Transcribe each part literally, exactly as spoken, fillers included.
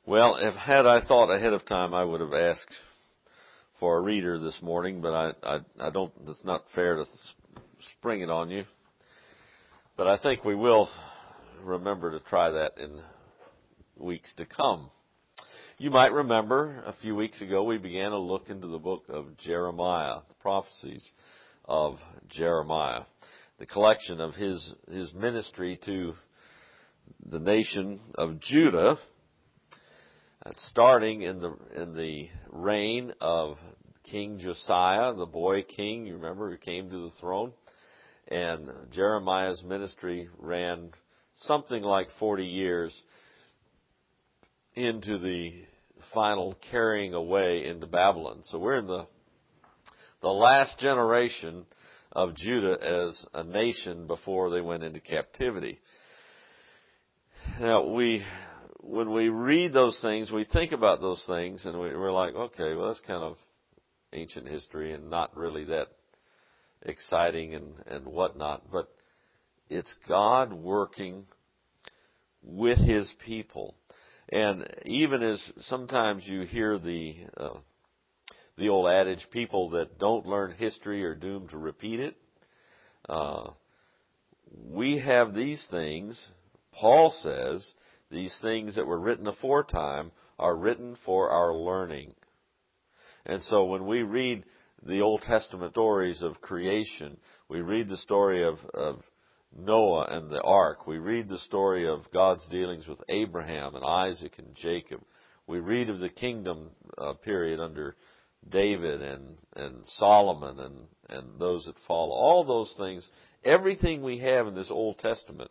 Well, if had I thought ahead of time, I would have asked for a reader this morning, but I, I, I don't, it's not fair to spring it on you. But I think we will remember to try that in weeks to come. You might remember a few weeks ago we began a look into the book of Jeremiah, the prophecies of Jeremiah, the collection of his, his ministry to the nation of Judah, starting in the in the reign of King Josiah, the boy king, you remember, who came to the throne. And Jeremiah's ministry ran something like forty years into the final carrying away into Babylon. So we're in the the last generation of Judah as a nation before they went into captivity. Now, we when we read those things, we think about those things, and we, we're like, okay, well, that's kind of ancient history and not really that exciting and, and whatnot. But it's God working with His people. And even as sometimes you hear the uh, the old adage, people that don't learn history are doomed to repeat it. Uh, we have these things, Paul says, these things that were written aforetime are written for our learning. And so when we read the Old Testament stories of creation, we read the story of, of Noah and the ark, we read the story of God's dealings with Abraham and Isaac and Jacob, we read of the kingdom uh, period under David and, and Solomon and, and those that follow. All those things, everything we have in this Old Testament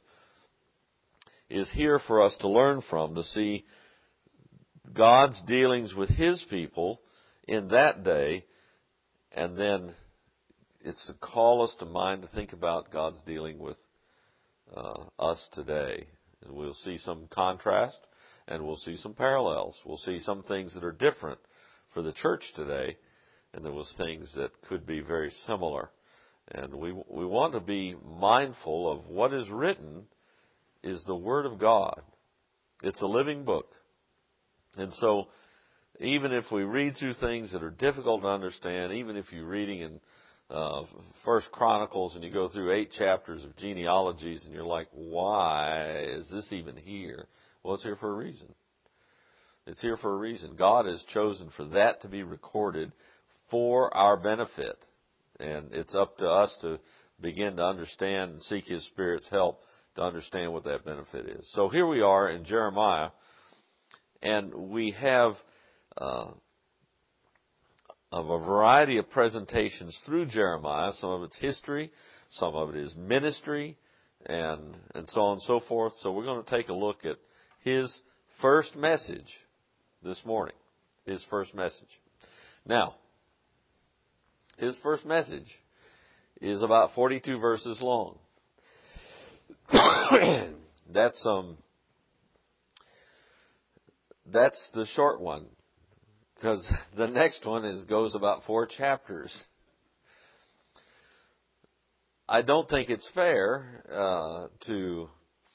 is here for us to learn from, to see God's dealings with His people in that day, and then it's to call us to mind to think about God's dealing with uh, us today. And we'll see some contrast, and we'll see some parallels. We'll see some things that are different for the church today, and there was things that could be very similar. And we we want to be mindful of what is written is the Word of God. It's a living book. And so even if we read through things that are difficult to understand, even if you're reading in uh, First Chronicles and you go through eight chapters of genealogies and you're like, why is this even here? Well, it's here for a reason. It's here for a reason. God has chosen for that to be recorded for our benefit. And it's up to us to begin to understand and seek His Spirit's help to understand what that benefit is. So here we are in Jeremiah, and we have uh, of a variety of presentations through Jeremiah. Some of it's history, some of it is ministry, and and so on and so forth. So we're going to take a look at his first message this morning. His first message. Now, his first message is about forty-two verses long. that's um that's the short one, because the next one is goes about four chapters. I don't think it's fair uh, to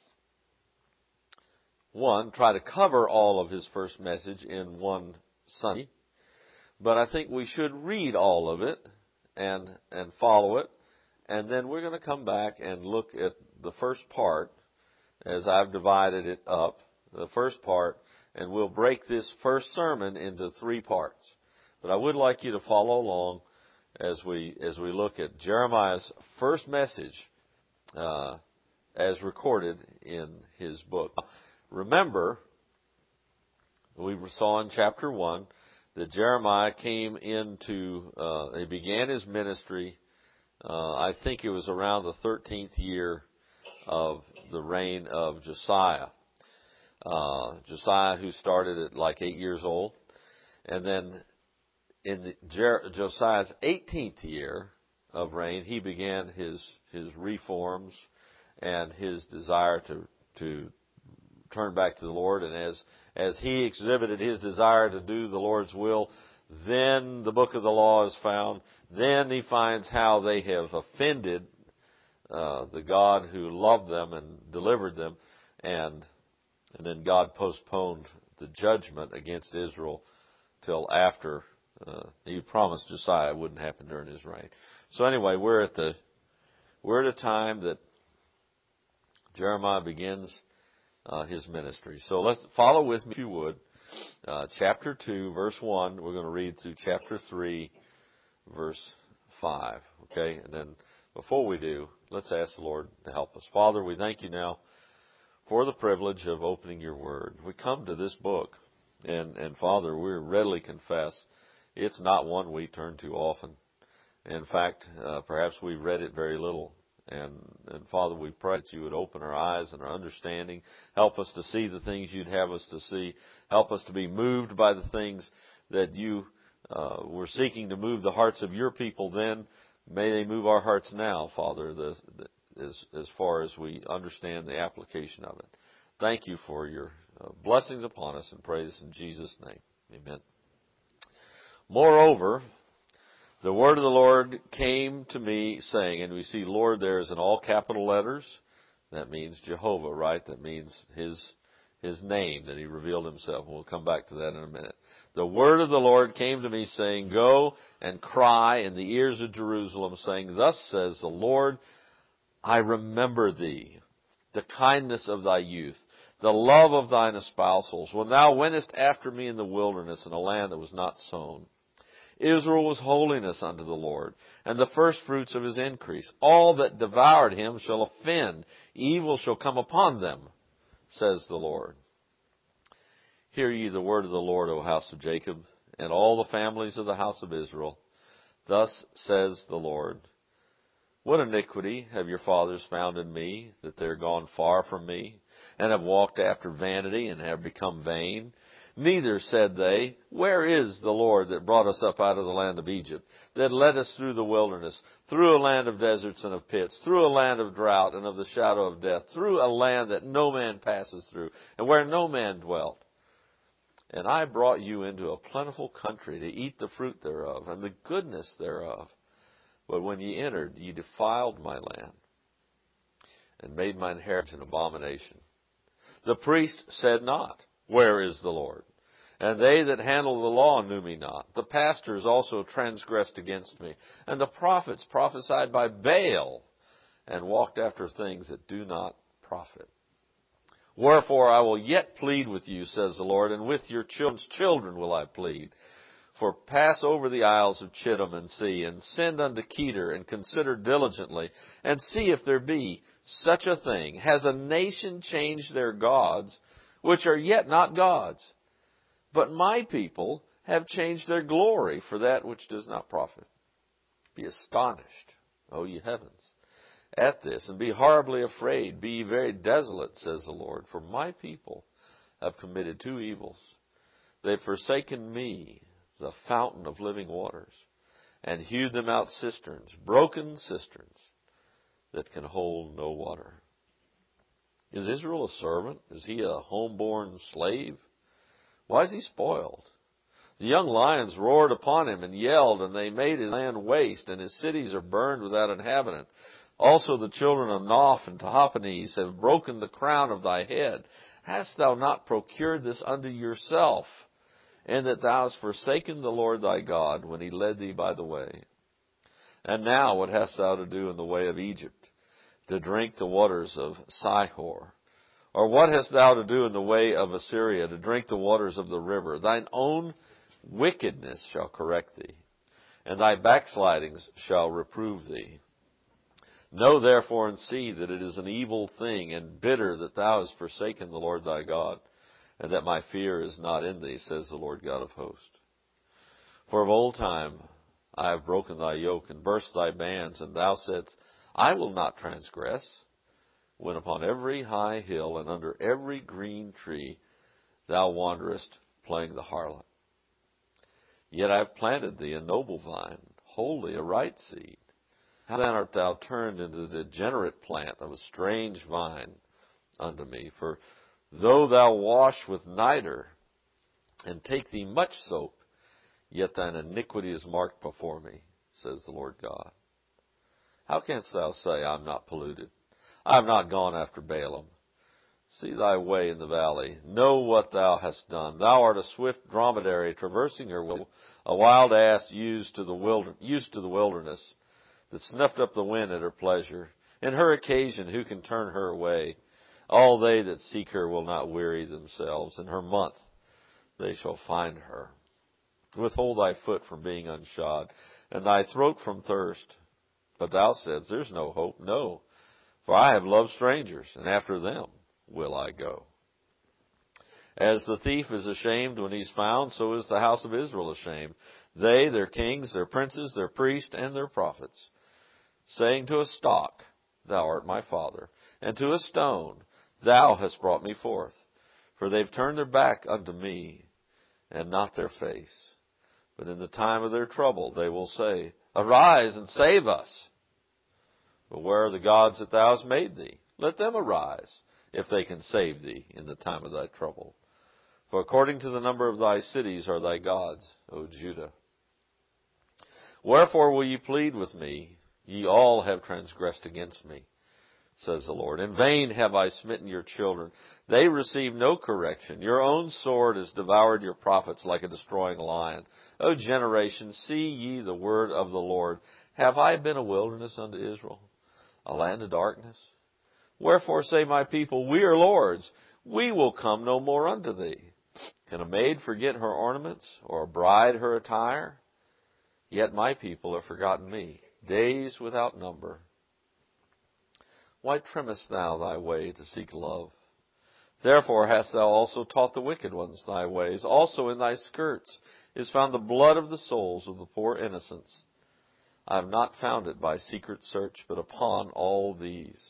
one try to cover all of his first message in one Sunday, but I think we should read all of it and and follow it, and then we're going to come back and look at the first part, as I've divided it up, the first part, and we'll break this first sermon into three parts. But I would like you to follow along as we as we look at Jeremiah's first message uh, as recorded in his book. Remember, we saw in chapter one that Jeremiah came into, uh, he began his ministry, uh, I think it was around the thirteenth year of the reign of Josiah. Uh, Josiah, who started at like eight years old. And then in the, Jer- Josiah's eighteenth year of reign, he began his his reforms and his desire to to turn back to the Lord. And as as he exhibited his desire to do the Lord's will, then the book of the law is found. Then he finds how they have offended uh, the God who loved them and delivered them, and and then God postponed the judgment against Israel till after uh, he promised Josiah it wouldn't happen during his reign. So anyway, we're at the we're at a time that Jeremiah begins uh, his ministry. So let's follow with me, if you would. Uh, chapter two, verse one. We're going to read through chapter three, verse five. Okay, and then before we do, let's ask the Lord to help us. Father, we thank you now for the privilege of opening your word. We come to this book, and, and Father, we readily confess it's not one we turn to often. In fact, uh, perhaps we've read it very little. And, and Father, we pray that you would open our eyes and our understanding. Help us to see the things you'd have us to see. Help us to be moved by the things that you uh, were seeking to move the hearts of your people then. May they move our hearts now, Father, the, the, as, as far as we understand the application of it. Thank you for your uh, blessings upon us, and pray this in Jesus' name. Amen. Moreover, the word of the Lord came to me, saying, and we see Lord there is in all capital letters. That means Jehovah, right? That means his his name, that he revealed himself. We'll come back to that in a minute. The word of the Lord came to me, saying, go and cry in the ears of Jerusalem, saying, thus says the Lord, I remember thee, the kindness of thy youth, the love of thine espousals, when thou wentest after me in the wilderness, in a land that was not sown. Israel was holiness unto the Lord, and the firstfruits of his increase. All that devoured him shall offend. Evil shall come upon them, says the Lord. Hear ye the word of the Lord, O house of Jacob, and all the families of the house of Israel. Thus says the Lord, what iniquity have your fathers found in me, that they are gone far from me, and have walked after vanity, and have become vain? Neither said they, where is the Lord that brought us up out of the land of Egypt, that led us through the wilderness, through a land of deserts and of pits, through a land of drought and of the shadow of death, through a land that no man passes through, and where no man dwelt? And I brought you into a plentiful country to eat the fruit thereof, and the goodness thereof. But when ye entered, ye defiled my land, and made mine heritage an abomination. The priest said not, where is the Lord? And they that handle the law knew me not. The pastors also transgressed against me. And the prophets prophesied by Baal, and walked after things that do not profit. Wherefore I will yet plead with you, says the Lord, and with your children's children will I plead. For pass over the isles of Chittim and see, and send unto Kedar, and consider diligently, and see if there be such a thing. Has a nation changed their gods, which are yet not gods? But my people have changed their glory for that which does not profit. Be astonished, O ye heavens, at this, and be horribly afraid. Be ye very desolate, says the Lord, for my people have committed two evils. They have forsaken me, the fountain of living waters, and hewed them out cisterns, broken cisterns, that can hold no water. Is Israel a servant? Is he a homeborn slave? Why is he spoiled? The young lions roared upon him and yelled, and they made his land waste, and his cities are burned without inhabitant. Also the children of Noph and Tahpanhes have broken the crown of thy head. Hast thou not procured this unto yourself, and that thou hast forsaken the Lord thy God when he led thee by the way? And now what hast thou to do in the way of Egypt, to drink the waters of Sihor? Or what hast thou to do in the way of Assyria, to drink the waters of the river? Thine own wickedness shall correct thee, and thy backslidings shall reprove thee. Know therefore and see that it is an evil thing and bitter that thou hast forsaken the Lord thy God, and that my fear is not in thee, says the Lord God of hosts. For of old time I have broken thy yoke and burst thy bands, and thou saidst, I will not transgress, when upon every high hill and under every green tree thou wanderest, playing the harlot. Yet I have planted thee a noble vine, wholly a right seed. How then art thou turned into the degenerate plant of a strange vine unto me? For though thou wash with niter, and take thee much soap, yet thine iniquity is marked before me, says the Lord God. How canst thou say, I am not polluted? I have not gone after Balaam, See thy way in the valley. Know what thou hast done. Thou art a swift dromedary traversing her will, a wild ass used to the wilder, used to the wilderness, that snuffed up the wind at her pleasure. In her occasion, who can turn her away? All they that seek her will not weary themselves. In her month they shall find her. Withhold thy foot from being unshod, and thy throat from thirst. But thou saidst, there's no hope. No, for I have loved strangers, and after them will I go. As the thief is ashamed when he's found, so is the house of Israel ashamed. They, their kings, their princes, their priests, and their prophets, saying to a stock, thou art my father, and to a stone, thou hast brought me forth. For they've turned their back unto me, and not their face. But in the time of their trouble they will say, arise and save us. But where are the gods that thou hast made thee? Let them arise, if they can save thee in the time of thy trouble. For according to the number of thy cities are thy gods, O Judah. Wherefore will ye plead with me? Ye all have transgressed against me, says the Lord. In vain have I smitten your children. They receive no correction. Your own sword has devoured your prophets like a destroying lion. O generation, see ye the word of the Lord. Have I been a wilderness unto Israel, a land of darkness? Wherefore say my people, we are Lord's. We will come no more unto thee. Can a maid forget her ornaments, or a bride her attire? Yet my people have forgotten me, days without number. Why trimmest thou thy way to seek love? Therefore hast thou also taught the wicked ones thy ways. Also in thy skirts is found the blood of the souls of the poor innocents. I have not found it by secret search, but upon all these.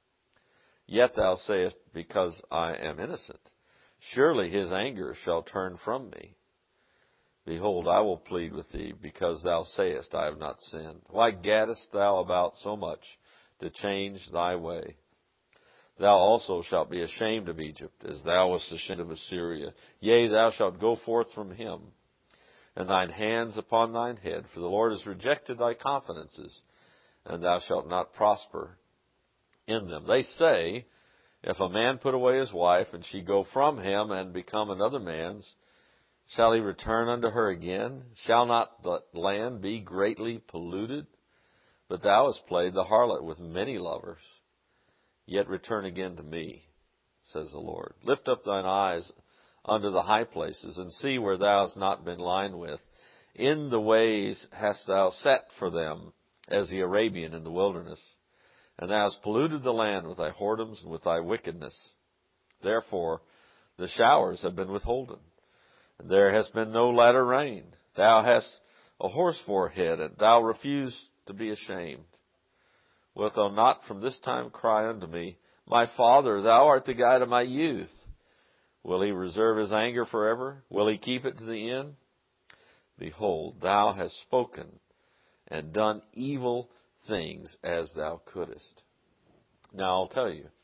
Yet thou sayest, because I am innocent, surely his anger shall turn from me. Behold, I will plead with thee, because thou sayest, I have not sinned. Why gaddest thou about so much to change thy way? Thou also shalt be ashamed of Egypt, as thou wast ashamed of Assyria. Yea, thou shalt go forth from him, and thine hands upon thine head. For the Lord has rejected thy confidences, and thou shalt not prosper in them. They say, if a man put away his wife, and she go from him and become another man's, shall he return unto her again? Shall not the land be greatly polluted? But thou hast played the harlot with many lovers. Yet return again to me, says the Lord. Lift up thine eyes unto the high places, and see where thou hast not been lined with. In the ways hast thou set for them, as the Arabian in the wilderness. And thou hast polluted the land with thy whoredoms and with thy wickedness. Therefore the showers have been withholden, and there has been no latter rain. Thou hast a horse forehead, and thou refusest to be ashamed. Wilt thou not from this time cry unto me, my father, thou art the guide of my youth? Will he reserve his anger forever? Will he keep it to the end? Behold, thou hast spoken and done evil things as thou couldest. Now I'll tell you,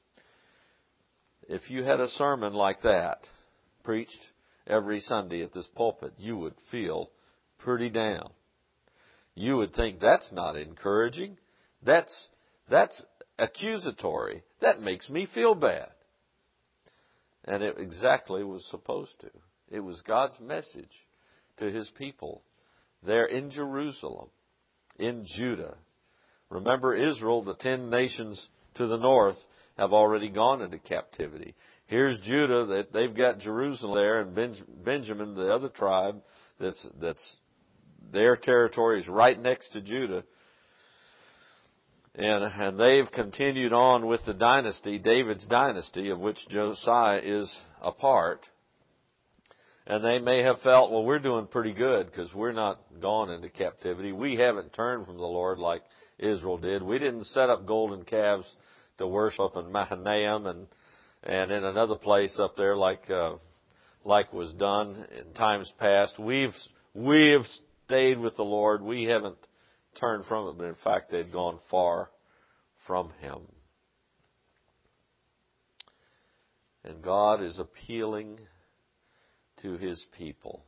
if you had a sermon like that preached every Sunday at this pulpit, you would feel pretty down. You would think, that's not encouraging. That's, that's accusatory. That makes me feel bad. And it exactly was supposed to. It was God's message to his people there in Jerusalem, in Judah. Remember, Israel, the ten nations to the north, have already gone into captivity. Here's Judah, that they've got Jerusalem there, and Benjamin, the other tribe, that's that's their territory is right next to Judah. And, and they've continued on with the dynasty, David's dynasty, of which Josiah is a part. And they may have felt, well, we're doing pretty good because we're not gone into captivity. We haven't turned from the Lord like Israel did. We didn't set up golden calves to worship in Mahanaim and and in another place up there like uh, like was done in times past. We've we've stayed with the Lord. We haven't turned from it, but in fact they'd gone far from him. And God is appealing to his people.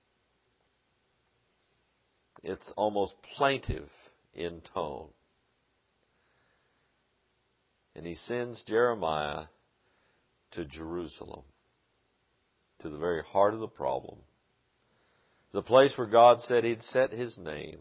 It's almost plaintive in tone. And he sends Jeremiah to Jerusalem, to the very heart of the problem, the place where God said He'd set His name.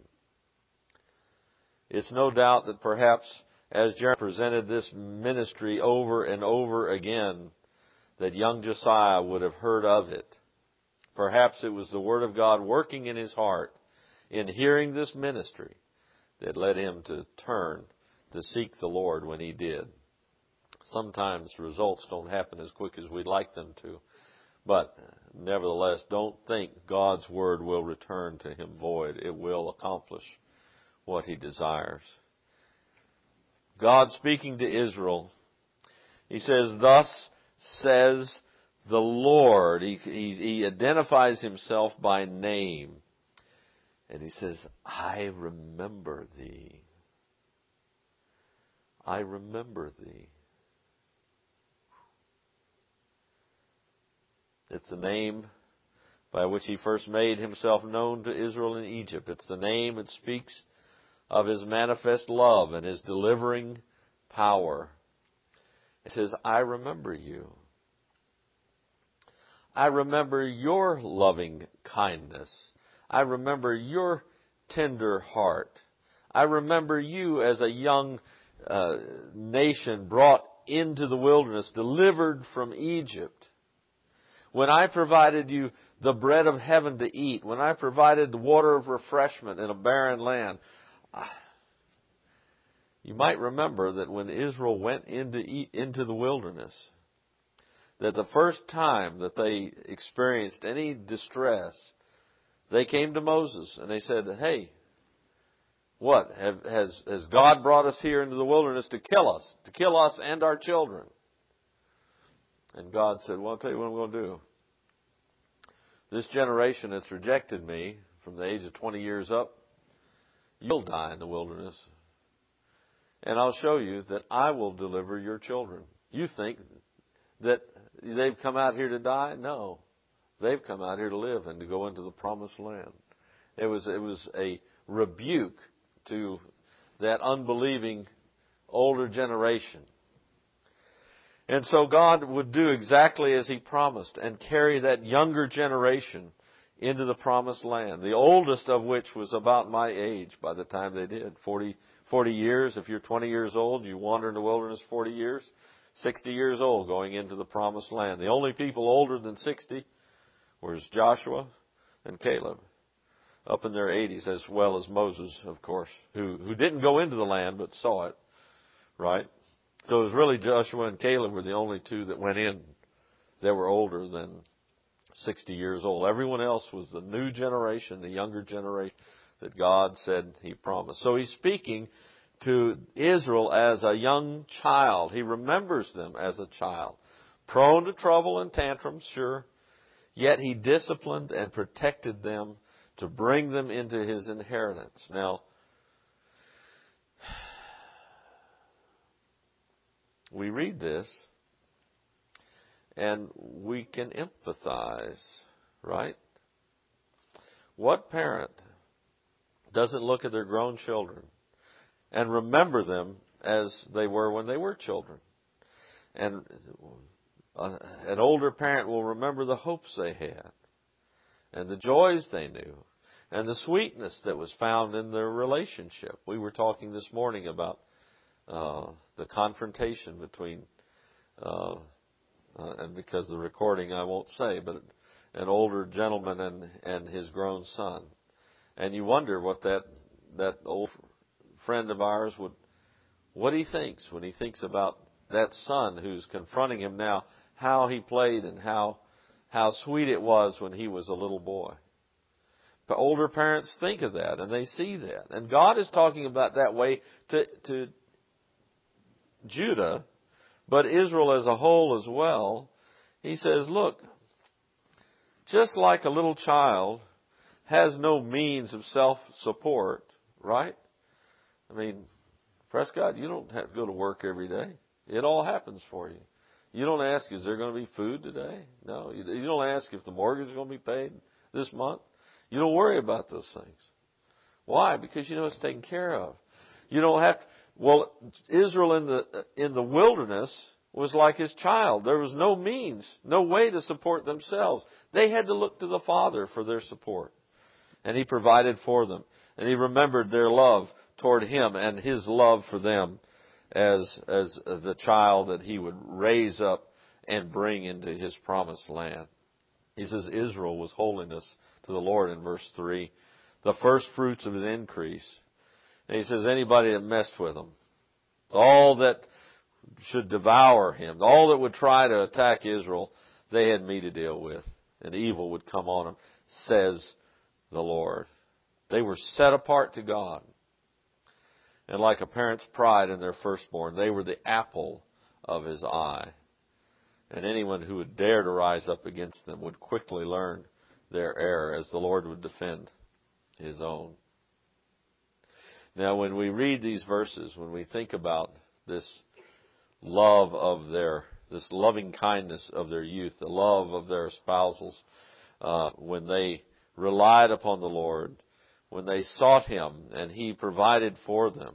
It's no doubt that perhaps as Jeremiah presented this ministry over and over again, that young Josiah would have heard of it. Perhaps it was the Word of God working in his heart in hearing this ministry that led him to turn to seek the Lord when he did. Sometimes results don't happen as quick as we'd like them to. But nevertheless, don't think God's Word will return to Him void. It will accomplish what He desires. God speaking to Israel, He says, "Thus says the Lord." He, he, he identifies Himself by name. And He says, "I remember thee. I remember thee." It's the name by which He first made Himself known to Israel in Egypt. It's the name that speaks of His manifest love and His delivering power. It says, "I remember you. I remember your loving kindness. I remember your tender heart. I remember you as a young uh, nation brought into the wilderness, delivered from Egypt. When I provided you the bread of heaven to eat, when I provided the water of refreshment in a barren land." You might remember that when Israel went into into the wilderness, that the first time that they experienced any distress, they came to Moses and they said, "Hey, what? Have, has, has God brought us here into the wilderness to kill us, to kill us and our children?" And God said, "Well, I'll tell you what I'm going to do. This generation that's rejected me from the age of twenty years up, you'll die in the wilderness. And I'll show you that I will deliver your children." You think that they've come out here to die? No. They've come out here to live and to go into the promised land. It was, it was a rebuke to that unbelieving older generation. And so God would do exactly as He promised and carry that younger generation into the promised land, the oldest of which was about my age by the time they did. forty, forty years. If you're twenty years old, you wander in the wilderness forty years. sixty years old going into the promised land. The only people older than sixty was Joshua and Caleb, up in their eighties, as well as Moses, of course, who, who didn't go into the land but saw it, right? So it was really Joshua and Caleb were the only two that went in that were older than sixty years old. Everyone else was the new generation, the younger generation that God said He promised. So He's speaking to Israel as a young child. He remembers them as a child. Prone to trouble and tantrums, sure. Yet He disciplined and protected them to bring them into His inheritance. Now, we read this and we can empathize, right? What parent doesn't look at their grown children and remember them as they were when they were children? And an older parent will remember the hopes they had and the joys they knew and the sweetness that was found in their relationship. We were talking this morning about uh, the confrontation between, uh, uh, and because of the recording I won't say, but an older gentleman and, and his grown son. And you wonder what that, that old friend of ours would, what he thinks when he thinks about that son who's confronting him now, how he played and how, how sweet it was when he was a little boy. But older parents think of that and they see that. And God is talking about that way to, to Judah, but Israel as a whole as well. He says, look, just like a little child has no means of self-support, right? I mean, Prescott, you don't have to go to work every day. It all happens for you. You don't ask, is there going to be food today? No. You don't ask if the mortgage is going to be paid this month. You don't worry about those things. Why? Because you know it's taken care of. You don't have to. Well, Israel in the in the wilderness was like his child. There was no means, no way to support themselves. They had to look to the Father for their support. And He provided for them. And He remembered their love toward Him and His love for them as, as the child that He would raise up and bring into His promised land. He says Israel was holiness to the Lord in verse three. The first fruits of His increase. And He says anybody that messed with Him, all that should devour Him, all that would try to attack Israel, they had me to deal with. And evil would come on them, says the Lord. They were set apart to God. And like a parent's pride in their firstborn, they were the apple of His eye. And anyone who would dare to rise up against them would quickly learn their error, as the Lord would defend His own. Now, when we read these verses, when we think about this love of their, this loving kindness of their youth, the love of their espousals, uh, when they relied upon the Lord, when they sought Him and He provided for them,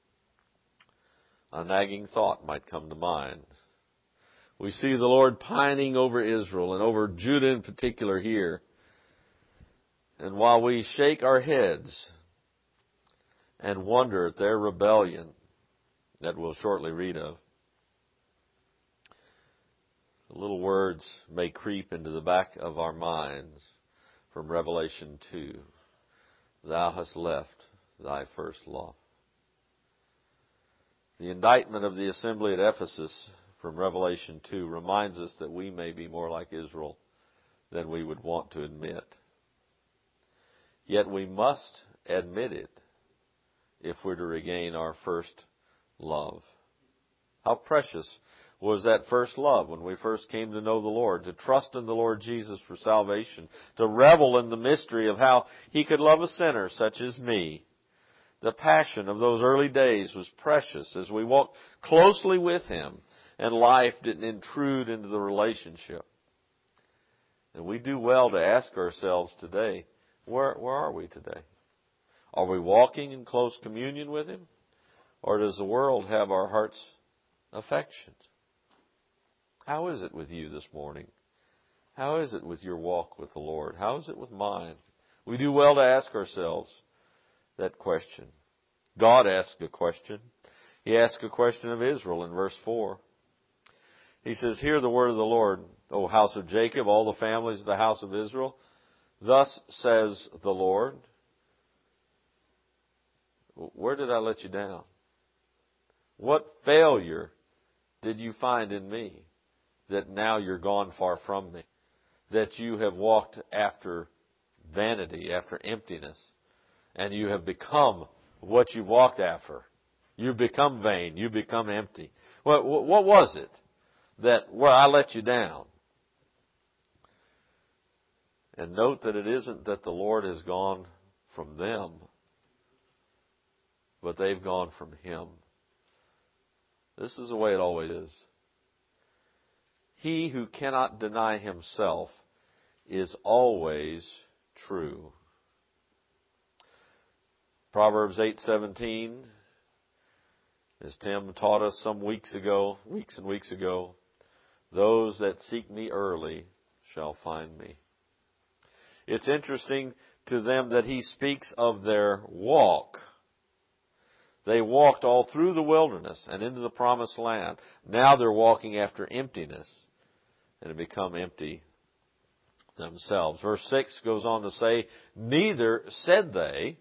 a nagging thought might come to mind. We see the Lord pining over Israel and over Judah in particular here. And while we shake our heads and wonder at their rebellion that we'll shortly read of, the little words may creep into the back of our minds from Revelation two. Thou hast left thy first love. The indictment of the assembly at Ephesus from Revelation two reminds us that we may be more like Israel than we would want to admit. Yet we must admit it if we're to regain our first love. How precious was that first love when we first came to know the Lord, to trust in the Lord Jesus for salvation, to revel in the mystery of how He could love a sinner such as me. The passion of those early days was precious as we walked closely with Him and life didn't intrude into the relationship. And we do well to ask ourselves today, where, where are we today? Are we walking in close communion with Him? Or does the world have our heart's affections? How is it with you this morning? How is it with your walk with the Lord? How is it with mine? We do well to ask ourselves that question. God asked a question. He asked a question of Israel in verse four. He says, hear the word of the Lord, O house of Jacob, all the families of the house of Israel. Thus says the Lord. Where did I let you down? What failure did you find in me that now you're gone far from me? That you have walked after vanity, after emptiness, and you have become what you've walked after. You've become vain. You've become empty. What, what was it that where I let you down? And note that it isn't that the Lord has gone from them, but they've gone from Him. This is the way it always is. He who cannot deny himself is always true. Proverbs eight seventeen, as Tim taught us some weeks ago, weeks and weeks ago, those that seek me early shall find me. It's interesting to them that he speaks of their walk. They walked all through the wilderness and into the promised land. Now they're walking after emptiness and have become empty themselves. Verse six goes on to say, neither said they,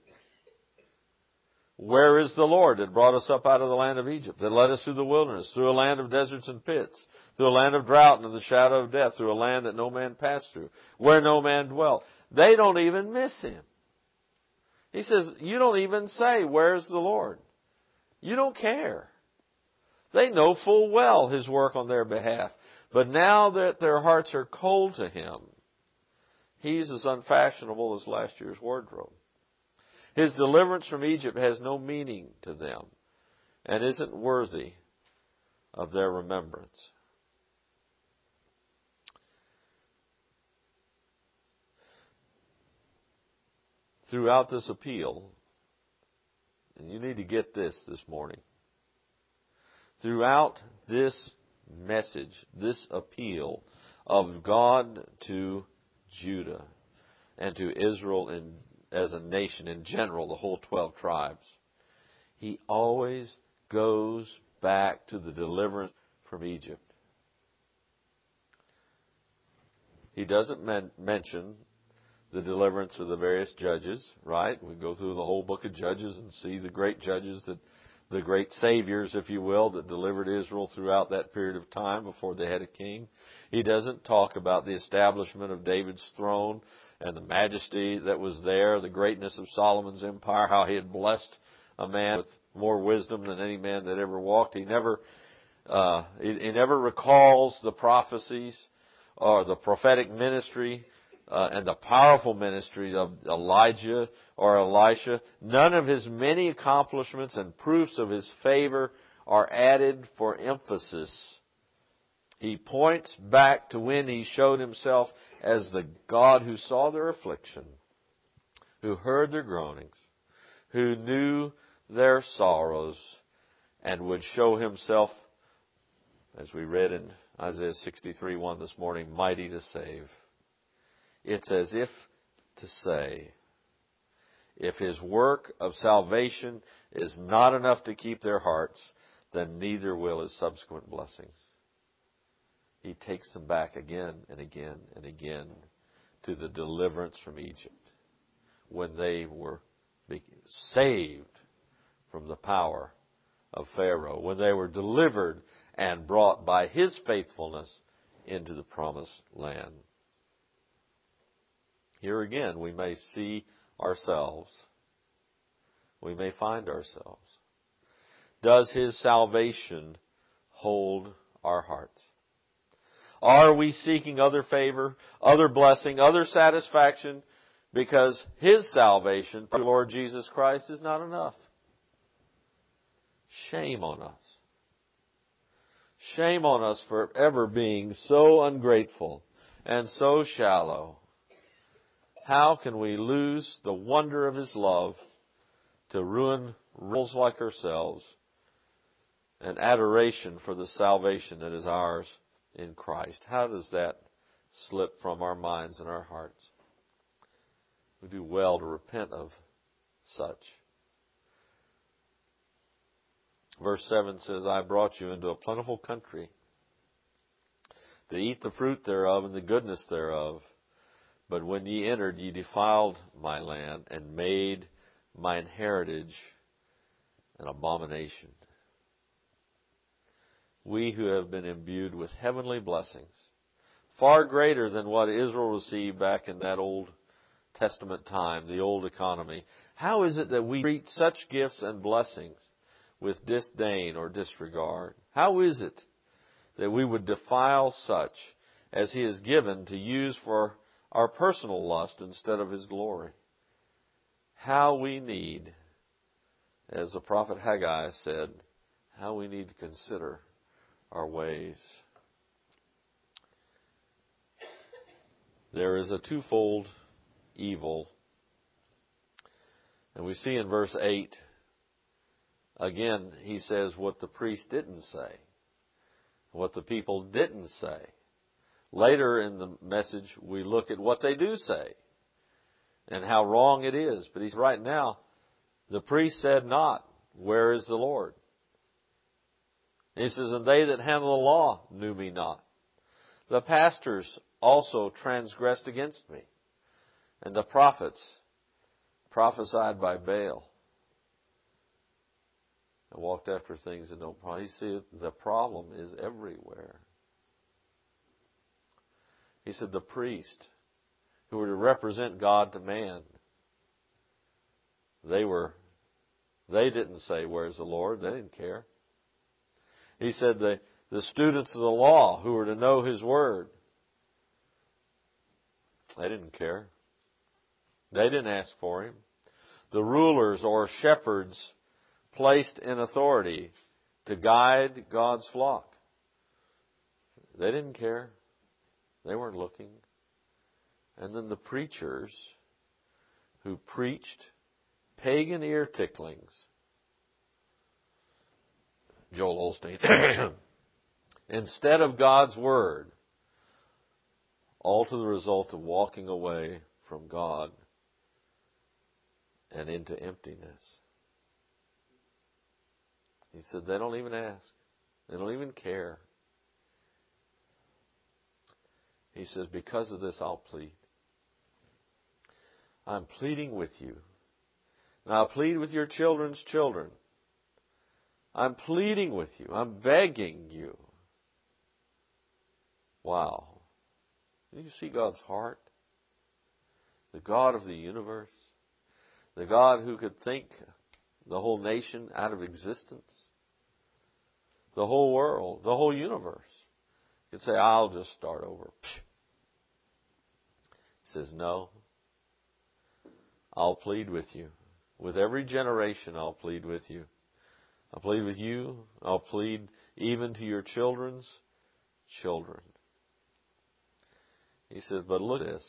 where is the Lord that brought us up out of the land of Egypt, that led us through the wilderness, through a land of deserts and pits, through a land of drought and of the shadow of death, through a land that no man passed through, where no man dwelt. They don't even miss Him. He says, you don't even say, where's the Lord? You don't care. They know full well His work on their behalf. But now that their hearts are cold to Him, He's as unfashionable as last year's wardrobe. His deliverance from Egypt has no meaning to them and isn't worthy of their remembrance. Throughout this appeal, and you need to get this this morning, throughout this message, this appeal of God to Judah and to Israel in, as a nation in general, the whole twelve tribes, He always goes back to the deliverance from Egypt. He doesn't men- mention the deliverance of the various judges, right? We go through the whole book of Judges and see the great judges, that the great saviors, if you will, that delivered Israel throughout that period of time before they had a king. He doesn't talk about the establishment of David's throne and the majesty that was there, the greatness of Solomon's empire, how he had blessed a man with more wisdom than any man that ever walked. He never, uh, he, he never recalls the prophecies or the prophetic ministry uh, and the powerful ministry of Elijah or Elisha. None of his many accomplishments and proofs of his favor are added for emphasis. He points back to when he showed himself as the God who saw their affliction, who heard their groanings, who knew their sorrows, and would show himself, as we read in Isaiah sixty-three one this morning, mighty to save. It's as if to say, if his work of salvation is not enough to keep their hearts, then neither will his subsequent blessings. He takes them back again and again and again to the deliverance from Egypt, when they were saved from the power of Pharaoh, when they were delivered and brought by his faithfulness into the promised land. Here again, we may see ourselves. We may find ourselves. Does his salvation hold our hearts? Are we seeking other favor, other blessing, other satisfaction, because his salvation through Lord Jesus Christ is not enough? Shame on us. Shame on us for ever being so ungrateful and so shallow. How can we lose the wonder of his love to ruin rebels like ourselves and adoration for the salvation that is ours in Christ? How does that slip from our minds and our hearts? We do well to repent of such. Verse seven says, I brought you into a plentiful country to eat the fruit thereof and the goodness thereof. But when ye entered, ye defiled my land and made mine heritage an abomination. We who have been imbued with heavenly blessings, far greater than what Israel received back in that Old Testament time, the old economy, how is it that we treat such gifts and blessings with disdain or disregard? How is it that we would defile such as he has given to use for our personal lust instead of his glory? How we need, as the prophet Haggai said, how we need to consider our ways. There is a twofold evil. And we see in verse eight, again, he says what the priest didn't say, what the people didn't say. Later in the message, we look at what they do say and how wrong it is. But he's right now, the priest said not, where is the Lord? He says, and they that handle the law knew me not. The pastors also transgressed against me. And the prophets prophesied by Baal and walked after things that don't promise. You see, the problem is everywhere. He said the priest who were to represent God to man, they were, they didn't say, where's the Lord? They didn't care. He said the, the students of the law who were to know his word, they didn't care. They didn't ask for him. The rulers or shepherds placed in authority to guide God's flock, they didn't care. They weren't looking. And then the preachers who preached pagan ear ticklings. Joel Osteen instead of God's Word, all to the result of walking away from God and into emptiness. He said, they don't even ask. They don't even care. He says, because of this, I'll plead. I'm pleading with you. And I'll plead with your children's children. I'm pleading with you. I'm begging you. Wow. Do you see God's heart? The God of the universe. The God who could think the whole nation out of existence. The whole world, the whole universe. Could say, I'll just start over. He says, no. I'll plead with you. With every generation, I'll plead with you. I'll plead with you. I'll plead even to your children's children. He says, but look at this.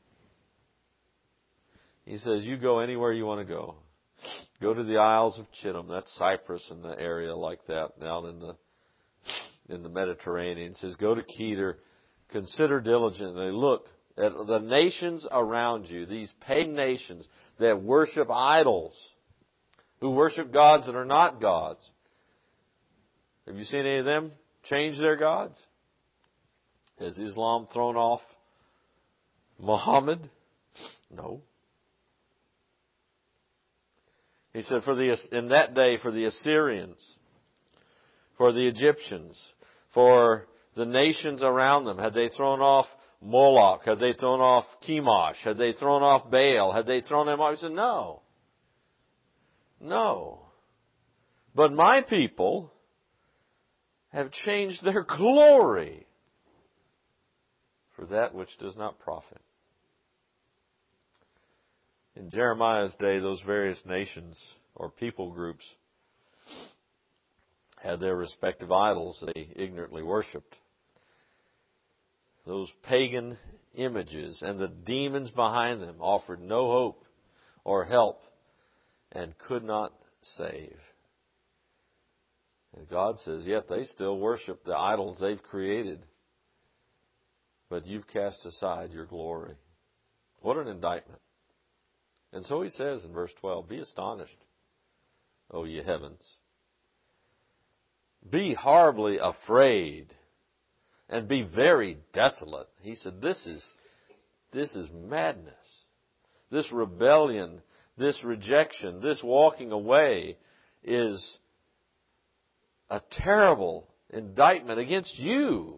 He says, you go anywhere you want to go. Go to the Isles of Chittim. That's Cyprus and the area like that down in the in the Mediterranean. He says, go to Kedar. Consider diligently. Look at the nations around you, these pagan nations that worship idols, who worship gods that are not gods. Have you seen any of them change their gods? Has Islam thrown off Muhammad? No. He said, for the in that day, for the Assyrians, for the Egyptians, for the nations around them, had they thrown off Moloch? Had they thrown off Chemosh? Had they thrown off Baal? Had they thrown them off? He said, no. No. But my people have changed their glory for that which does not profit. In Jeremiah's day, those various nations or people groups had their respective idols they ignorantly worshipped. Those pagan images and the demons behind them offered no hope or help and could not save. And God says, yet they still worship the idols they've created, but you've cast aside your glory. What an indictment. And so he says in verse twelve, be astonished, O ye heavens. Be horribly afraid and be very desolate. He said, this is, this is madness. This rebellion, this rejection, this walking away is a terrible indictment against you.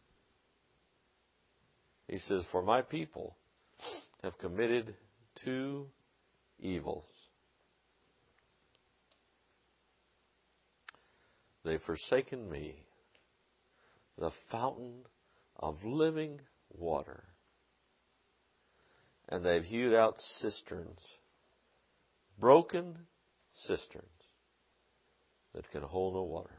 He says, for my people have committed two evils. They've forsaken me, the fountain of living water. And they've hewed out cisterns, broken cisterns that can hold no water.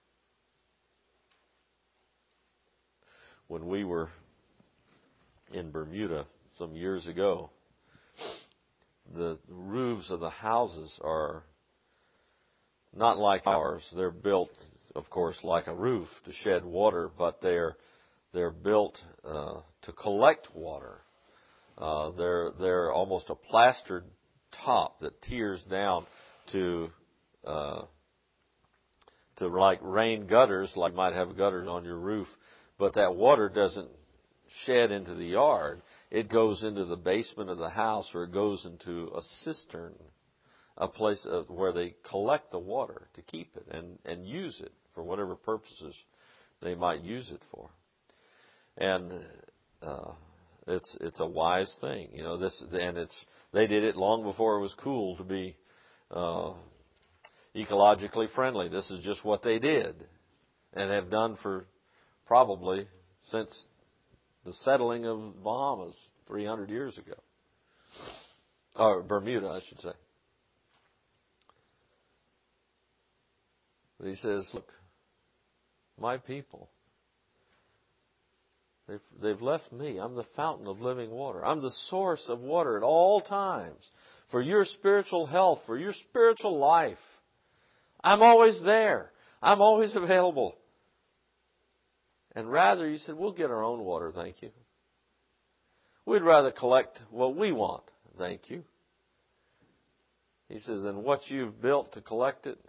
When we were in Bermuda some years ago, the roofs of the houses are not like ours. They're built, of course, like a roof to shed water, but they're they're built uh, to collect water. Uh, they're they're almost a plastered top that tears down to uh, to like rain gutters, like you might have gutters on your roof, but that water doesn't shed into the yard. It goes into the basement of the house, or it goes into a cistern, a place of, where they collect the water to keep it and, and use it for whatever purposes they might use it for. And uh, it's it's a wise thing, you know. This and it's they did it long before it was cool to be uh, ecologically friendly. This is just what they did and have done for probably since the settling of Bahamas three hundred years ago. Or Bermuda, I should say. But he says, look, my people, they've, they've left me. I'm the fountain of living water. I'm the source of water at all times for your spiritual health, for your spiritual life. I'm always there. I'm always available. And rather, you said, we'll get our own water, thank you. We'd rather collect what we want, thank you. He says, and what you've built to collect it,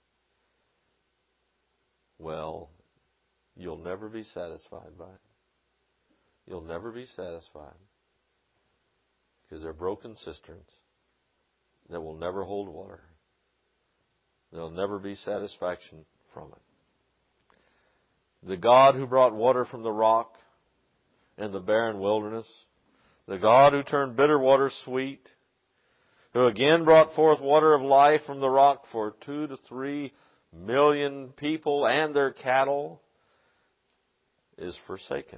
well, you'll never be satisfied by it. You'll never be satisfied. Because they're broken cisterns that will never hold water. There'll never be satisfaction from it. The God who brought water from the rock in the barren wilderness, the God who turned bitter water sweet, who again brought forth water of life from the rock for two to three million people and their cattle, is forsaken.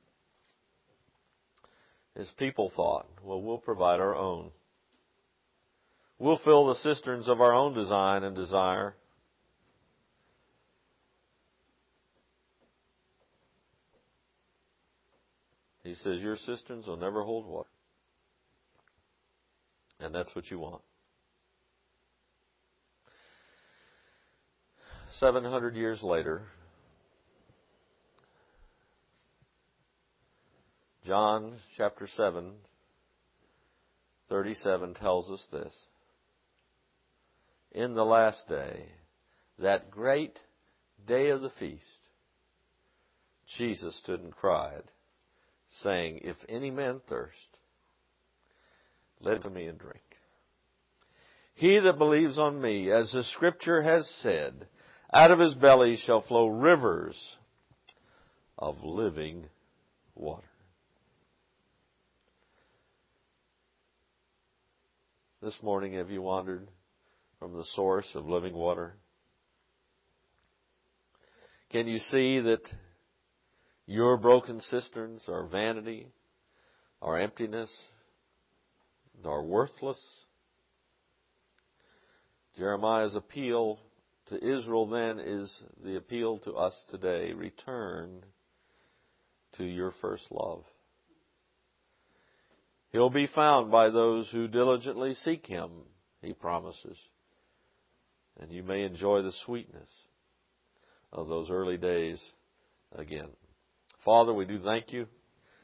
His people thought, well, we'll provide our own. We'll fill the cisterns of our own design and desire. He says, your cisterns will never hold water. And that's what you want. Seven hundred years later, John chapter seven, thirty-seven tells us this. In the last day, that great day of the feast, Jesus stood and cried, saying, if any man thirst, let him to me and drink. He that believes on me, as the Scripture has said, out of his belly shall flow rivers of living water. This morning, have you wandered from the source of living water? Can you see that your broken cisterns are vanity, are emptiness, are worthless? Jeremiah's appeal to Israel then is the appeal to us today. Return to your first love. He'll be found by those who diligently seek Him, He promises. And you may enjoy the sweetness of those early days again. Father, we do thank you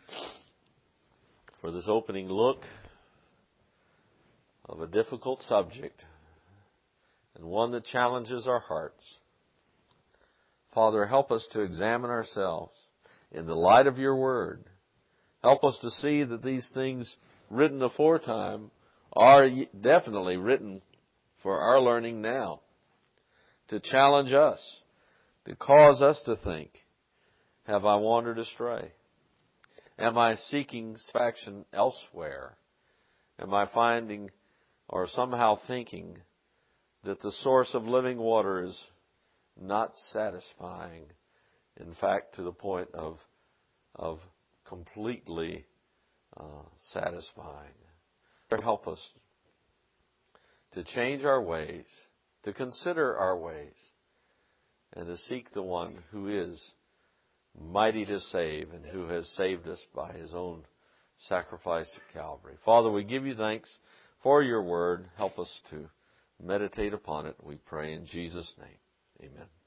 for this opening look of a difficult subject and one that challenges our hearts. Father, help us to examine ourselves in the light of your word. Help us to see that these things written aforetime are definitely written for our learning now, to challenge us, to cause us to think, have I wandered astray? Am I seeking satisfaction elsewhere? Am I finding or somehow thinking that the source of living water is not satisfying, in fact, to the point of, of completely uh, satisfying? Help us to change our ways, to consider our ways, and to seek the one who is mighty to save and who has saved us by His own sacrifice at Calvary. Father, we give you thanks for your word. Help us to meditate upon it, we pray in Jesus' name. Amen.